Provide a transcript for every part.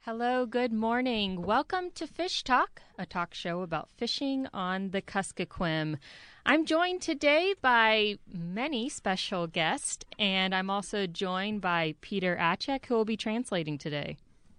Hello, good morning. Welcome to Fish Talk, a talk show about fishing on the Kuskokwim. I'm joined today by many special guests, and I'm also joined by Peter Acek, who will be translating today.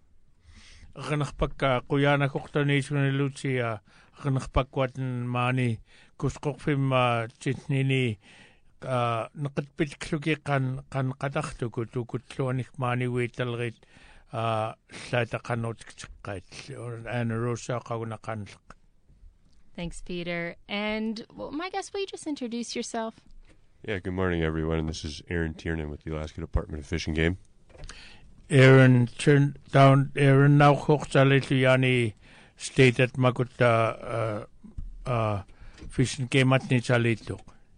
Kuyana koktanishin Lucia, Ganakpakwatan Mani, Kuskokfim Chitnini, Nakatpit Kluki kan Kadachtu to Kutlonik Mani Witalrit, Slatakanot and Rosa Kaunakan. Thanks, Peter. And my guest, will you just introduce yourself? Yeah, good morning, everyone. This is Aaron Tiernan with the Alaska Department of Fish and Game. Aaron now Hochsalitiani state at Makuta Fish and Game at Nichalito.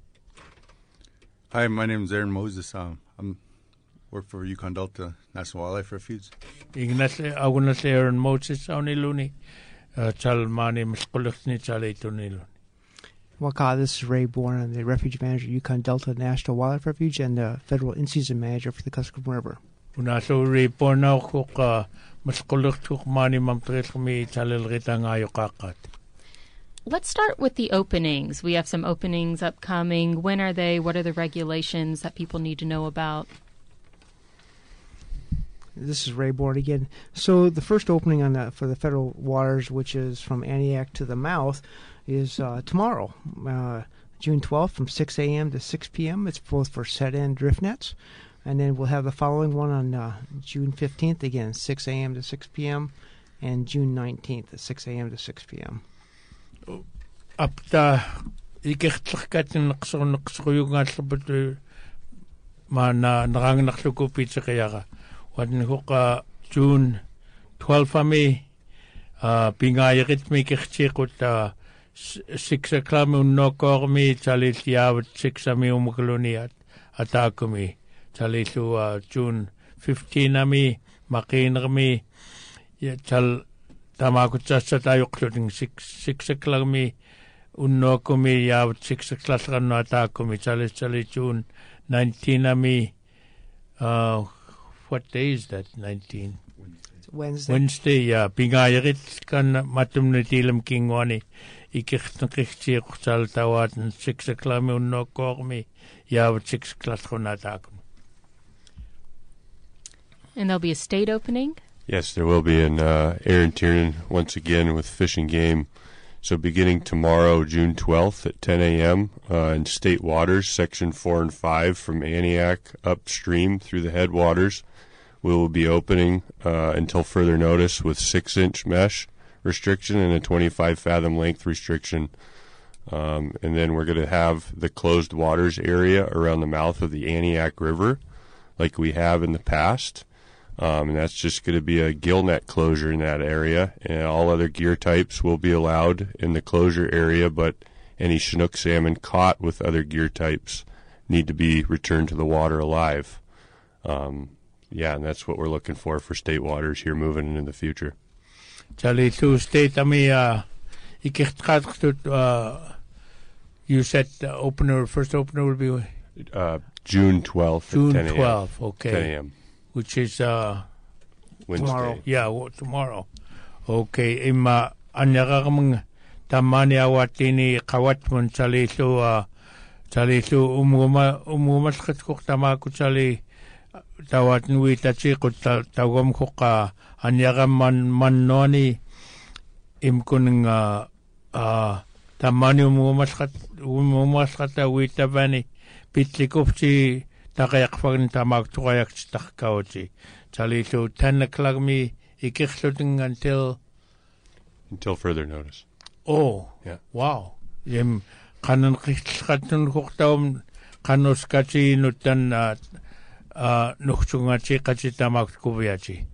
Hi, my name is Aaron Moses. Work for Yukon Delta National Wildlife Refuge. Ignas Aaron Moses Oniluni Chalmani Muskulni Chalito Nilun. Waka, this is Ray Bourne. I'm the Refuge Manager at Yukon Delta National Wildlife Refuge and the Federal In-Season Manager for the Kuskokwim River. Unaso Ray Bourne now Muskuluk Mani Mamtresmi Chalil Ritangayokakat. Let's start with the openings. We have some openings upcoming. When are they? What are the regulations that people need to know about? This is Ray Bourne again. So the first opening for the federal waters, which is from Aniak to the mouth, is tomorrow, June 12th from 6 a.m. to 6 p.m. It's both for set and drift nets. And then we'll have the following one on June 15th, again, 6 a.m. to 6 p.m. and June 19th at 6 a.m. to 6 p.m. Apta ikirtlakatin naqsuyungalbut mana narangnaklukupitsayaga wadin hoka June 12 ami pingayrit mi kirchikut 6 o'clock unnokormi chalitiawat 6 ami umukluniat atakumi chalisu June 15 ami makinrmi chal Tamakutsa tayokluting 6 o'clock me unnokumi yaw 6 o'clock atakumi chali June 19 ami what day is that 19 Wednesday yeah pingayerit kan matumnitilam kingwani ikirtnqixchi qsal tawat 6 o'clock me unnokormi yaw 6 o'clock atakumi. And there'll be a state opening? Yes, there will be, and Aaron Tiernan once again with Fish and Game. So beginning tomorrow, June 12th at 10 a.m. In state waters, Section 4 and 5 from Aniak upstream through the headwaters, we will be opening until further notice with 6-inch mesh restriction and a 25-fathom length restriction. And then we're going to have the closed waters area around the mouth of the Aniak River like we have in the past. And that's just going to be a gill net closure in that area, and all other gear types will be allowed in the closure area, but any Chinook salmon caught with other gear types need to be returned to the water alive. Yeah, and that's what we're looking for state waters here moving into the future. Charlie, to state, you said first opener will be June 12th. June at 10 12th, okay. 10 a.m. Which is Wednesday. Tomorrow. Yeah, tomorrow. Okay, ima anyagamang tamani awatini kawat mun chalisu umumaskat kuk tamaku chali tawat nui tachi kut tawam kuk anyagam manoni imkuning tamani umumaskat awitavani pitlikupchi Takayak tamak tukayak takauchi. Chalisu 10 o'clock me ikirluting until further notice. Oh, yeah. Wow. Yem kanan kikatun kuktaum kanuskachi nutan nukchungachi kachi tamak kubiachi.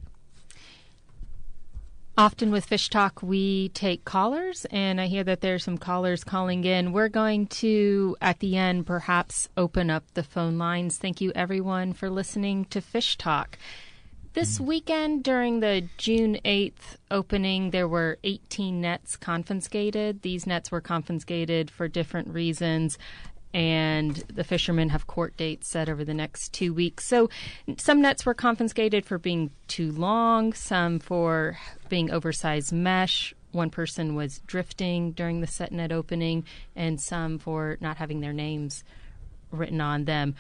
Often with Fish Talk, we take callers, and I hear that there's some callers calling in. We're going to, at the end, perhaps open up the phone lines. Thank you, everyone, for listening to Fish Talk. This weekend, during the June 8th opening, there were 18 nets confiscated. These nets were confiscated for different reasons. and the fishermen have court dates set over the next 2 weeks. So some nets were confiscated for being too long, some for being oversized mesh. One person was drifting during the set net opening, and some for not having their names written on them.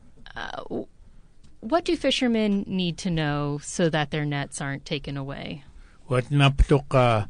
What do fishermen need to know so that their nets aren't taken away? What naptuka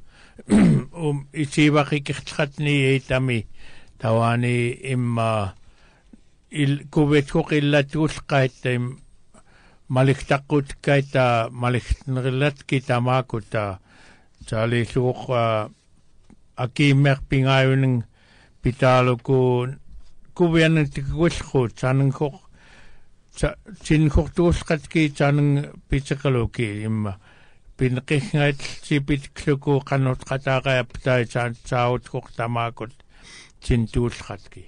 isiwakikichatni etami tawani imma kubetkuk illatulqait maliktakut kaita maliktnrillat kitamakuta Charlie suq akimer pingayun pitaluku kubian tikusku chanengkok chinkortusqatki chaneng pichakaluki imma pinqingait sipitluku qanutqataqa aptai chautkoq tamakut chintuulqatki.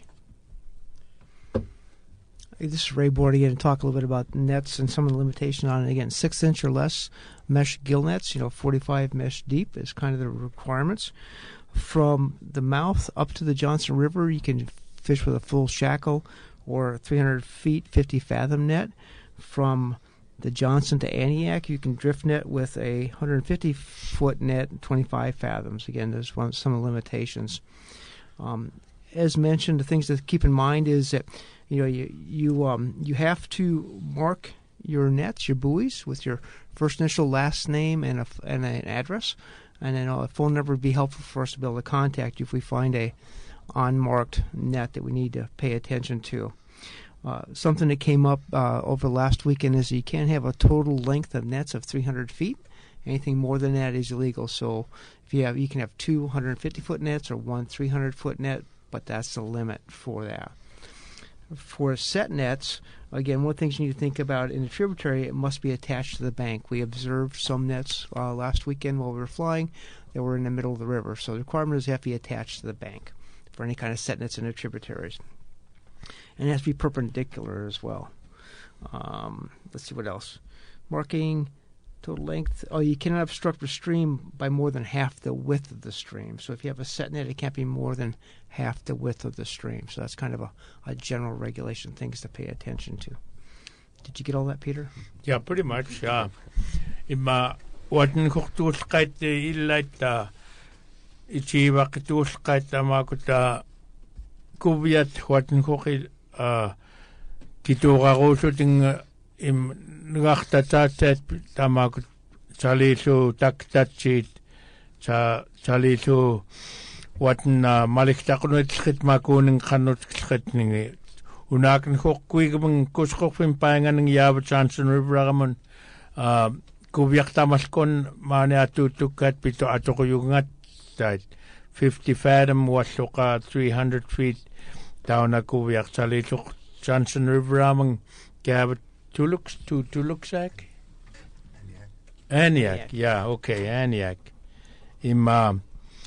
This is Ray Board again to talk a little bit about nets and some of the limitations on it. Again, 6-inch or less mesh gill nets, 45 mesh deep is kind of the requirements. From the mouth up to the Johnson River, you can fish with a full shackle or 300 feet, 50 fathom net. From the Johnson to Antioch, you can drift net with a 150-foot net, 25 fathoms. Again, there's some of the limitations. As mentioned, the things to keep in mind is that you have to mark your nets, your buoys, with your first initial, last name, and an address, and then a phone number would be helpful for us to be able to contact you if we find a unmarked net that we need to pay attention to. Something that came up over last weekend is you can't have a total length of nets of 300 feet. Anything more than that is illegal. So if you can have 2 150-foot nets or one 300-foot net, but that's the limit for that. For set nets, again, one of the things you need to think about in a tributary, it must be attached to the bank. We observed some nets last weekend while we were flying that were in the middle of the river. So the requirement is they have to be attached to the bank for any kind of set nets in the tributaries. And it has to be perpendicular as well. Let's see what else. Marking, total length. You cannot obstruct the stream by more than half the width of the stream. So if you have a set net, it can't be more than half the width of the stream. So that's kind of a general regulation, things to pay attention to. Did you get all that, Peter? Yeah, pretty much, yeah. Imma watan kuqtuulqait illaita ichiwaqtuulqait amakuta kuviat watan kuqi kituqaruusuting ngartatatat tamakut chalisu taktatchit chalisu watan maliktaqunitskit makuning qanutskitningi unakin hoqquigum kusqorfin paanganing yaava Johnson River kuviaqtamalkon maaniatutukkat pito atoquyungat tat 50 fathom walluqa 300 feet down kuviaq chalisu Johnson River amang gaava Tuluksak? Antioch, yeah, okay, Antioch. Im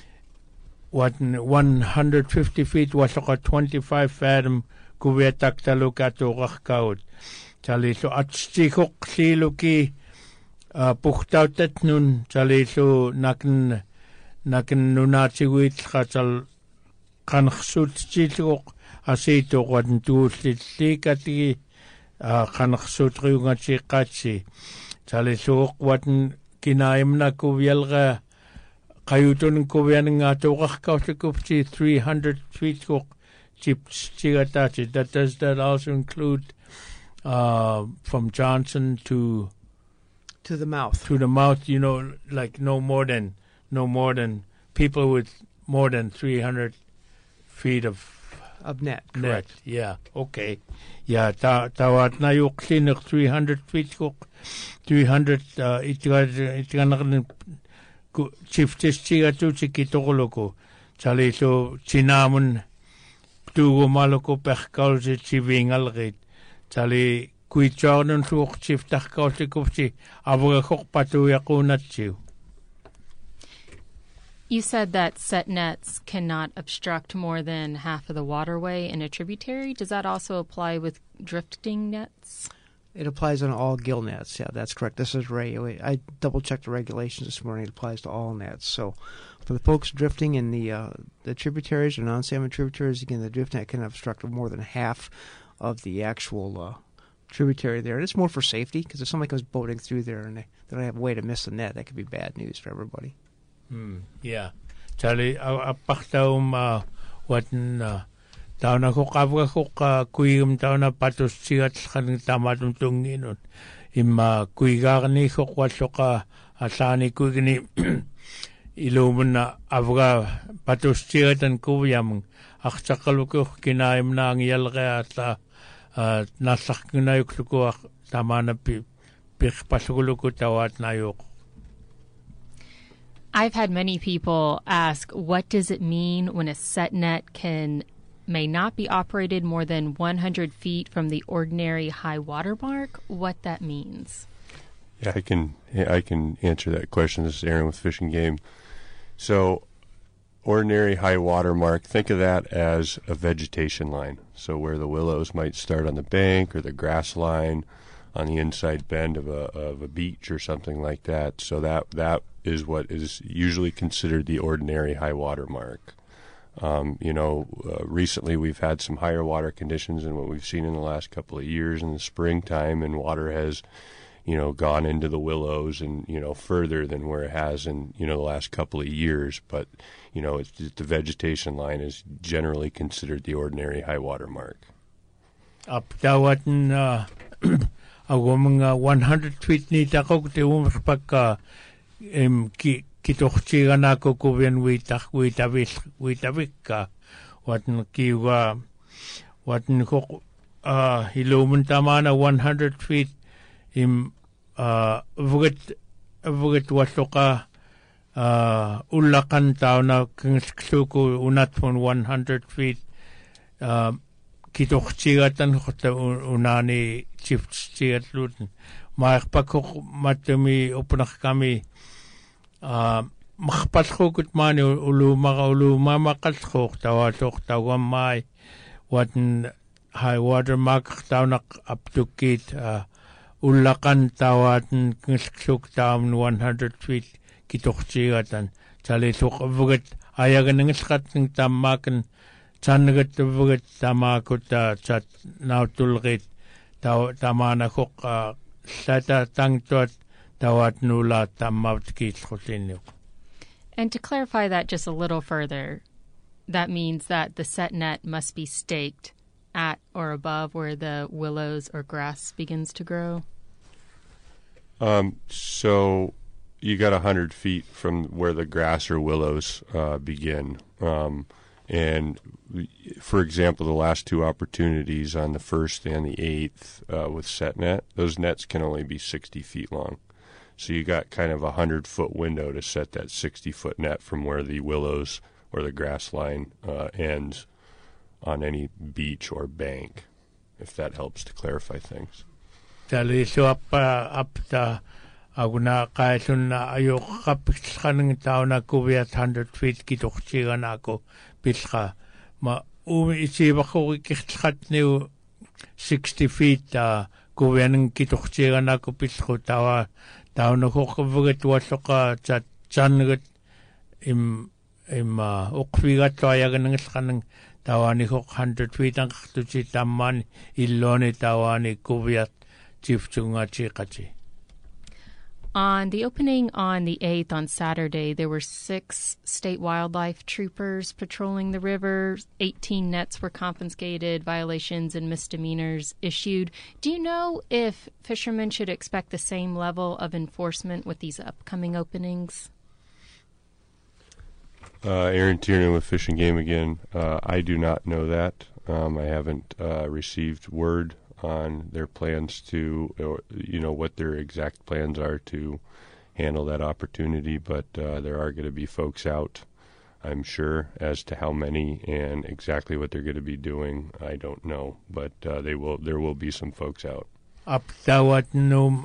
150 feet was 25 fathom kuvetak talukato rachkaut. Chaliso atstichok siluki puchtautet nun chaliso nakin nunachiguit chal kanchsut chilok asito wadn tuuslikati qanaqsuutriungachiqqaatsi chaliluuq watan kinaayimna kuvialqa qayutun kuvianingaatuuqarkaullikupti 300 feet kuq chiptigataati. Does that also include from Johnson to the mouth? To the mouth, like no more than people with more than 300 feet of net. Correct. Yeah, okay. Yeah, tawat na yuqlinik 300 feet kuk 300 itganaqnin chiftistiga tu chikitogoloko chaliso chinamun tugumaloko perkaulsi chivingalgit chali kuichornun suq chiftarkaulsikupsi avgakok patuyaqunatchiu. You said that set nets cannot obstruct more than half of the waterway in a tributary. Does that also apply with drifting nets? It applies on all gill nets. Yeah, that's correct. This is Ray. I double-checked the regulations this morning. It applies to all nets. So for the folks drifting in the tributaries or non-salmon tributaries, again, the drift net can obstruct more than half of the actual tributary there. And it's more for safety, because if somebody comes boating through there and they don't have a way to miss the net, that could be bad news for everybody. Yeah. Charlie, apaktaum watan tauna ko kabga ko kuigum tauna patos sigat kanang tamatum tunginon. Ima kuigarni ko kwasoka asani kuigni ilumun na avga patos sigatan kuyam aksakaluko kinaim na ang yalga at nasak na yukluko tamana pikpasuluko tawat na yuk. I've had many people ask, what does it mean when a set net may not be operated more than 100 feet from the ordinary high water mark? What that means? Yeah, I can answer that question. This is Aaron with Fish and Game. So, ordinary high water mark, think of that as a vegetation line. So where the willows might start on the bank or the grass line on the inside bend of a beach or something like that. So that is what is usually considered the ordinary high water mark. Recently we've had some higher water conditions than what we've seen in the last couple of years in the springtime, and water has, gone into the willows and, further than where it has in, the last couple of years. But, the vegetation line is generally considered the ordinary high water mark. Up dawatan ako mga 100 feet ni tako te pagka kitoksiga na ko kuwen witavik ka watan kiwa watan ko hilumun tama na 100 feet vugat wato ka ulakan tao na kungsuko unat from 100 feet kitokchigatan khota unani chiftchigat luten maakpakok matumi upunak kami makpatkok mani uluma makatkok tawatok tawamai watan high water mark tawnak aptukit ulakan tawatan kungsuk tawn 100 feet kitokchigatan chalisok vugat ayagan ngiskat ng tamakan Channagat vugat tamakuta chat nautulgit tamana kok sata tangtot tawat nula tamatkit khotinyo. And to clarify that just a little further, that means that the set net must be staked at or above where the willows or grass begins to grow. So you got 100 feet from where the grass or willows begin. And, for example, the last two opportunities on the 1st and the 8th with set net, those nets can only be 60 feet long. So you got kind of a 100-foot window to set that 60-foot net from where the willows or the grass line ends on any beach or bank, if that helps to clarify things. Aguna kaisun na ayok kapiskan ng tao na kuwiyat 100 feet kitokchiga na ako piska. Isiba ko ikitskat niyo 60 feet kuwiyat ng kitokchiga na ako pisko tao na ko kavugat waso ka changat ukwigat to ayagan ng iskanang tawa ni ko 100 feet ang kaktuchi taman iloni tawa ni kuwiyat chief chunga chikachi. On the opening on the 8th, on Saturday, there were 6 state wildlife troopers patrolling the river. 18 nets were confiscated, violations and misdemeanors issued. Do you know if fishermen should expect the same level of enforcement with these upcoming openings? Aaron Tiernan with Fish and Game again. I do not know that. I haven't received word on their plans to, what their exact plans are to handle that opportunity, but there are going to be folks out, I'm sure. As to how many and exactly what they're going to be doing, I don't know, but there will be some folks out. Aptawat num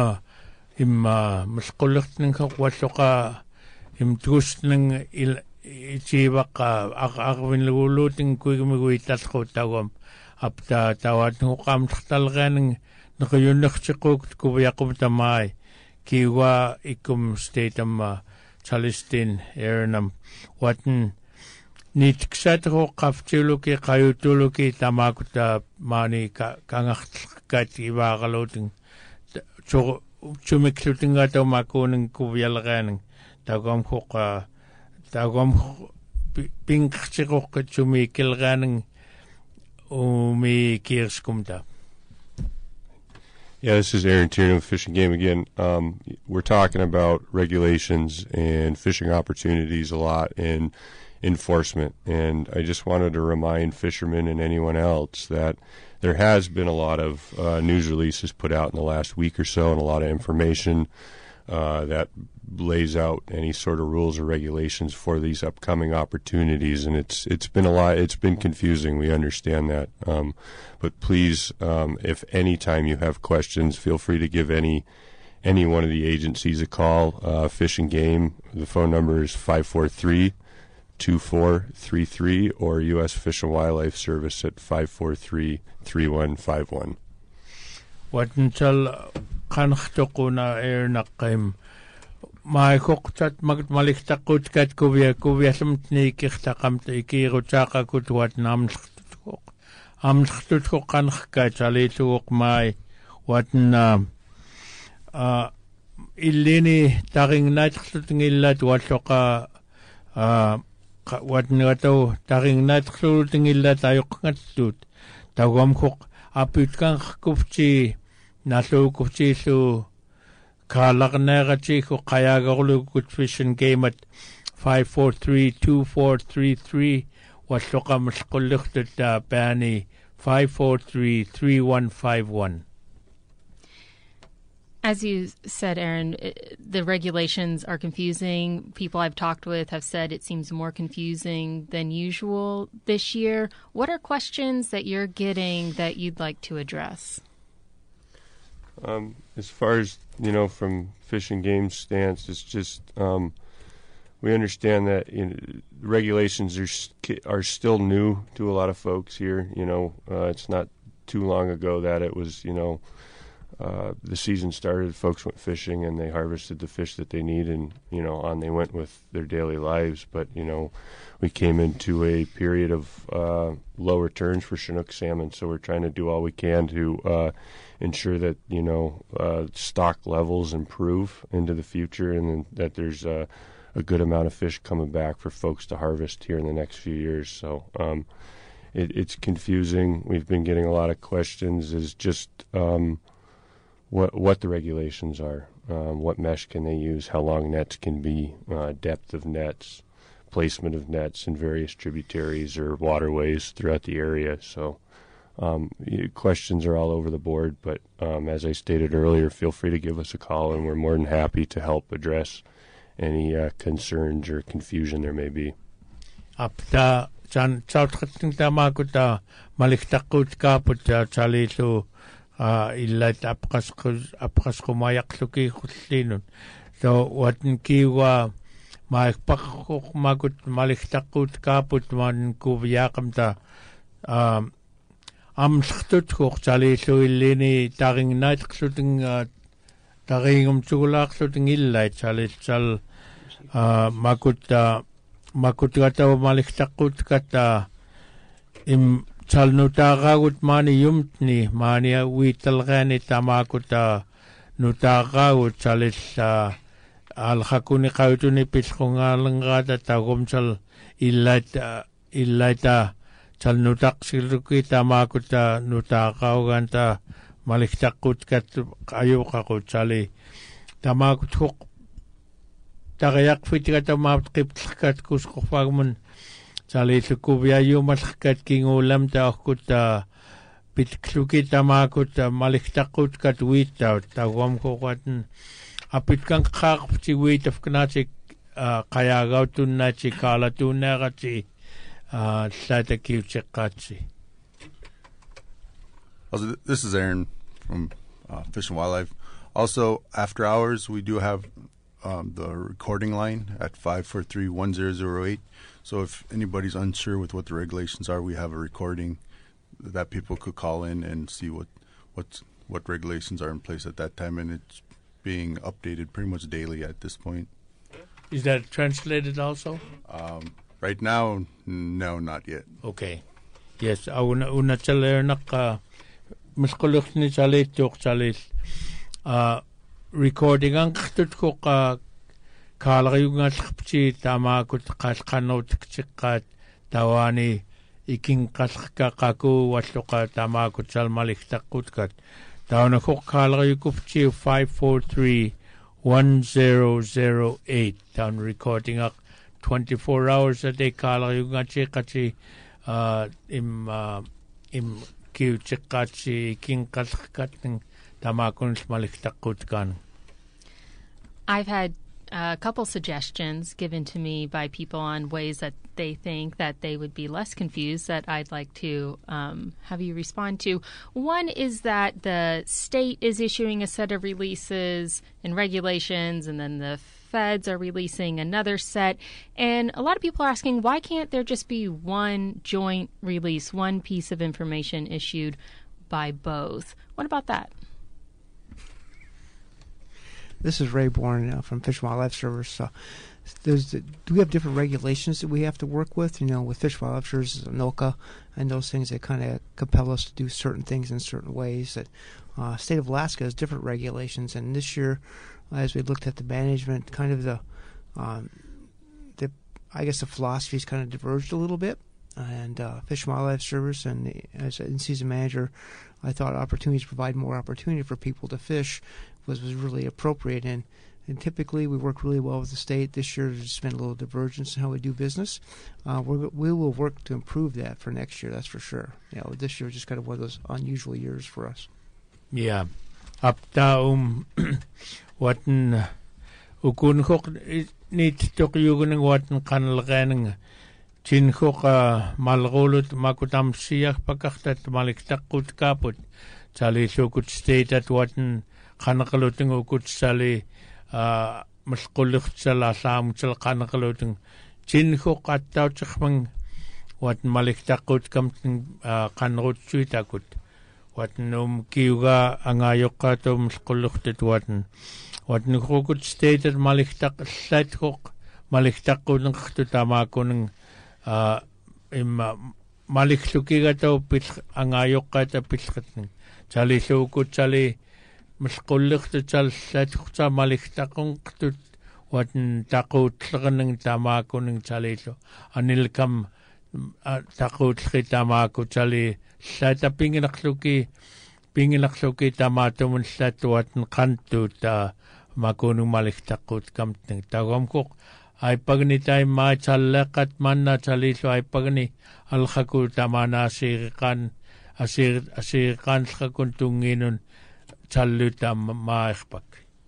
maskulak ng kakwasuka imtus ng ichibak akwin luluting kuy gumigitas ko tawam apta tawat ng kam talaga ng nakayunakchikuk kuviyakum tamai kiwa ikum stateam Chalistin erinam watan nitksatro qaftuluki qayutuluki tamakuta mani kangaqkat ivaaqalutin chumiklutinga tamakunin kuvyalqanin tagomkhuq pinkchikoq chumikilqanin umi kirskumta. Yeah, this is Aaron Tiernan with Fish and Game again. We're talking about regulations and fishing opportunities a lot and enforcement. And I just wanted to remind fishermen and anyone else that there has been a lot of news releases put out in the last week or so and a lot of information that lays out any sort of rules or regulations for these upcoming opportunities, and it's been a lot. It's been confusing. We understand that, but please, if any time you have questions, feel free to give any one of the agencies a call. Fish and Game. The phone number is 543-2433, or U.S. Fish and Wildlife Service at 543-3151. Watanchal kanhtokuna ernaqim. Maikoktat magmaliktakut kat kuviasumtni kihtaqamt ikirutaqakut wat amshtutko kanhkat alituq mai watna illini taringnatlutingillat walloqa watngato taringnatlutingillat ayuqngattut tawamkhuq apitkan kufchi nalukufchilu Kalaqneeratiku qayagorlukut Fish and Game at 543-2433 walloqamusqullurtut Bani 543-3151. As you said, Aaron, the regulations are confusing. People I've talked with have said it seems more confusing than usual this year. What are questions that you're getting that you'd like to address? As far as, from Fish and Game stance, it's just we understand that regulations are still new to a lot of folks here. It's not too long ago that it was, the season started, folks went fishing and they harvested the fish that they need, and on they went with their daily lives. But we came into a period of low returns for Chinook salmon, so we're trying to do all we can to ensure that stock levels improve into the future, and that there's a good amount of fish coming back for folks to harvest here in the next few years. So it's confusing. We've been getting a lot of questions as just what the regulations are, what mesh can they use, how long nets can be, depth of nets, placement of nets in various tributaries or waterways throughout the area. So questions are all over the board, but as I stated earlier, feel free to give us a call, and we're more than happy to help address any concerns or confusion there may be. Apta chan chautqatting tamakuta maliktaqut kaputa chalilu illat apqasqumayaqluki khullinun. So watan kiwa maikpaqquq makut maliktaqut kaput man kuvyaqamta amlqtutquq chalilu illini taringnatqluting taringum chugulaaqluting illait chal makutgataw maliktaqut kata im chalnutaqagut mani yumtni mani witalqani tamakuta nutaqagut chalis alhakuni qautuni pilqungalangata tagumchal illaita chalnutaqsiluki tamakuta nutaqauganta maliktaqut kat ayuqaqut chali tamakuthuq tagayak fitigata maptqiptlkat kusqufagmun chali lukuviyayumalqkat kingulam taaqkuta pitkluki tamakut maliktaqut kat wita tagwamquqatn apitkan qaqpti witafknachi qayagautunnachi kalatunnerati tlatakiucheqqaatsi. This is Aaron from Fish and Wildlife. Also, after hours, we do have the recording line at 543-1008. So if anybody's unsure with what the regulations are, we have a recording that people could call in and see what what regulations are in place at that time, and it's being updated pretty much daily at this point. Is that translated also? Right now, no, not yet. Okay. Yes, una chalernak muskulukni chalit tok chalit recording ang ktut ko ka kalagayunga tkhpchi tama kut qalqanot ktchiqat tawani iking qalqa qaku walluqa tama kut salmalik taqutkat tawna ko kalagayukupchi 543-1008 down recording ak 24 hours a day kalagayunga chiqachi im kiu chiqachi iking qalqkat tama kun salmalik taqutkan. I've had a couple suggestions given to me by people on ways that they think that they would be less confused that I'd like to have you respond to. One is that the state is issuing a set of releases and regulations, and then the feds are releasing another set. And a lot of people are asking, why can't there just be one joint release, one piece of information issued by both? What about that? This is Ray Bourne from Fish and Wildlife Service. We have different regulations that we have to work with, with Fish and Wildlife Service, NOCA, and those things that kind of compel us to do certain things in certain ways. That state of Alaska has different regulations, and this year, as we looked at the management, kind of the philosophies kind of diverged a little bit. And Fish and Wildlife Service, and as an in-season manager, I thought opportunities to provide more opportunity for people to fish was really appropriate. And typically we work really well with the state. This year there's been a little divergence in how we do business. We will work to improve that for next year, that's for sure. This year is just kind of one of those unusual years for us. Yeah. Apta watan ukun khok nit tokyugun watan kanalganing chin khok malgolut makutam siyak pakaktat maliktakut kaput chali sukut state at watan kanakaluting ukut sali maskulik sala sam sal kanakaluting chin khok at tauchakmang watan maliktakut kamting kanrut suitakut watan kiuga angayok to maskulik watan khokut state at maliktak sat khok maliktakut ng khutamakuning im maliksukiga to angayok ta pilkatning chali sukut chali maskulik to chal sat khutsa maliktakung tut watan takut ng tamakuning chali so anil kam takut khitamaku chali sata pingilaksuki tamatumun sat watan kantu ta makunung maliktakut kamting tagom kok ay pagni tay machalakat man na chaliso ay pagni alhaku tamana asirikan sa kuntunginun chaluta maikpak.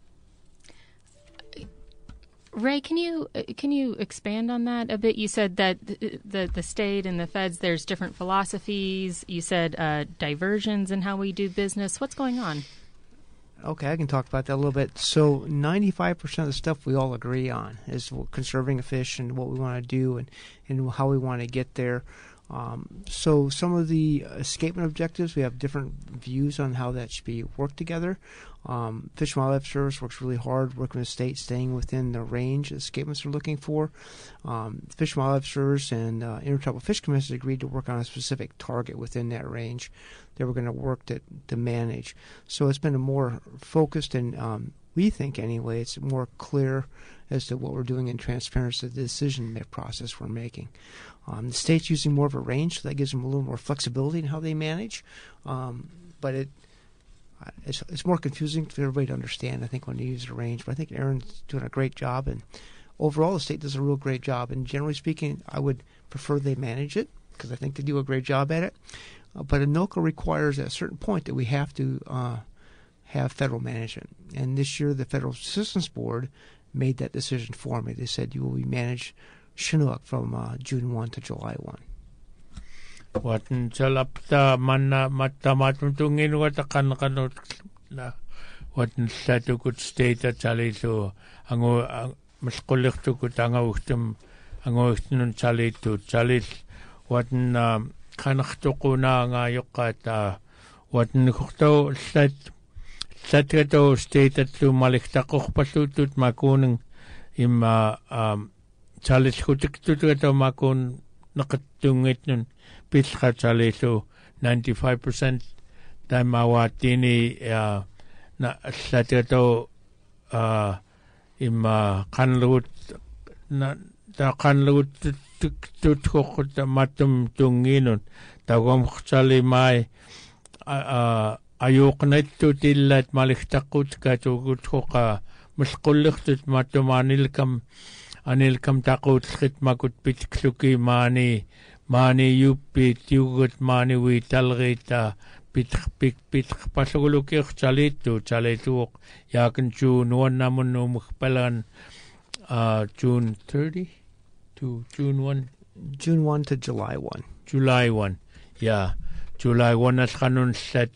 Ray, can you expand on that a bit? You said that the state and the feds, there's different philosophies. You said diversions in how we do business. What's going on? Okay, I can talk about that a little bit. So 95% of the stuff we all agree on is conserving a fish and what we want to do and how we want to get there. So some of the escapement objectives, we have different views on how that should be worked together. Fish and Wildlife Service works really hard working with the state, staying within the range escapements they're looking for. Fish and Wildlife Service and Intertribal Fish Commission agreed to work on a specific target within that range that we're going to work to manage. So it's been a more focused and we think anyway, it's more clear as to what we're doing and transparency of the decision process we're making. The state's using more of a range, so that gives them a little more flexibility in how they manage. But it's more confusing for everybody to understand, I think, when you use a range. But I think Aaron's doing a great job, and overall the state does a real great job. And generally speaking, I would prefer they manage it because I think they do a great job at it. But ANOCA requires at a certain point that we have to have federal management. And this year the Federal Assistance Board made that decision for me. They said you will be managed Chinook from June 1 to July 1. Watan salapta manna matamatumtungin watakan kanot na watan satukut state at chaliso ango maskulik tukut angawuhtum angawuhtum chalitu chalis watan kanaktukuna ngayok at Watan kuhto satgato state at lumaliktakorpasutut makuning ima chalis kutiktugato makun nakatungit nun pilka chaliso 95% damawatini na satgato ima kanlut na ta kanlut tutkok matum tunginun tawam chali mai ayok na ito tilat maliktakut ka tugut ko ka maskulliktut matumanilkam anilkam takut skit makut pitkluki mani yupi tiugut mani witalgita pitk pasuguluki chalitu yakin June 1 namun umukpalan June 30 to June 1 June 1 to July 1 July 1 yeah July 1 as kanun set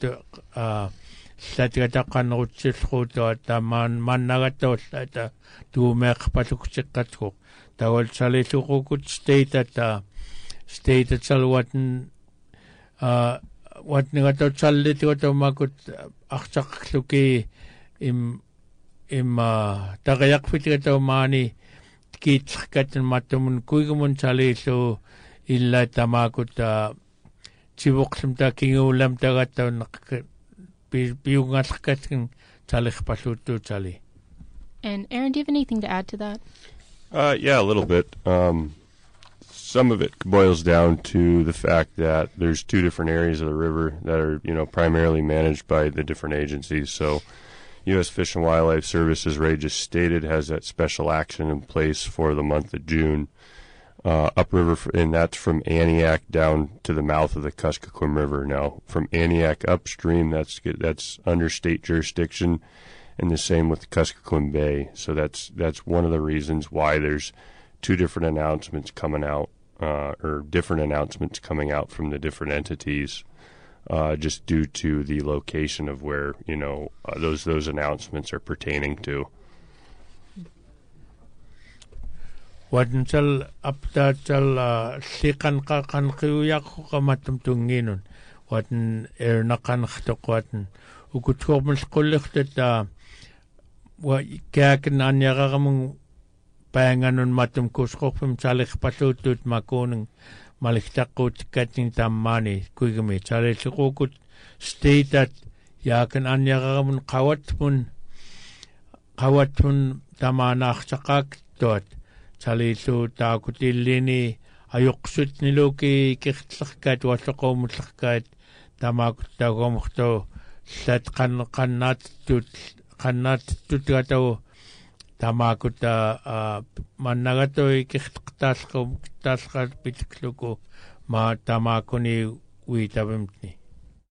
gata kanutsis khuto taman managato set tu mek patuksikatko tawal salisu kut state at salwatan wat ngato chalit ko to makut aksak luki im tagayak fitito mani kitskatan matumun kuigumun salisu illa tamakut Chiboksimta kingulam tagata piyungaskatin chalik pasutu chali. And Aaron, do you have anything to add to that? Yeah, a little bit. Some of it boils down to the fact that there's two different areas of the river that are, primarily managed by the different agencies. So, U.S. Fish and Wildlife Service, as Ray just stated, has that special action in place for the month of June. Upriver, and that's from Aniak down to the mouth of the Kuskokwim River. Now, from Aniak upstream, that's under state jurisdiction, and the same with Kuskokwim Bay. So that's one of the reasons why there's two different announcements coming out, or different announcements coming out from the different entities, just due to the location of where those announcements are pertaining to. Wadanchal apdachal sikan ka kan kuyak ko matum tunginun wadan nakan khtoqwatan ukutkom skullikhta wa kaken anyagamung panganun matum kuskopum chalik patutut makunung maliktakut kating tamani kuigami chalik sukut stateat yaken anyagamun qawatmun tamanakh chaqak tot Chalisu takutilini ayuksut niluki kikhtlakkat watlaqomutlakat tamakutagomukto sat kannatut gato tamakuta mannagato kikhtaskat pitkluku ma tamakuni witabimtni.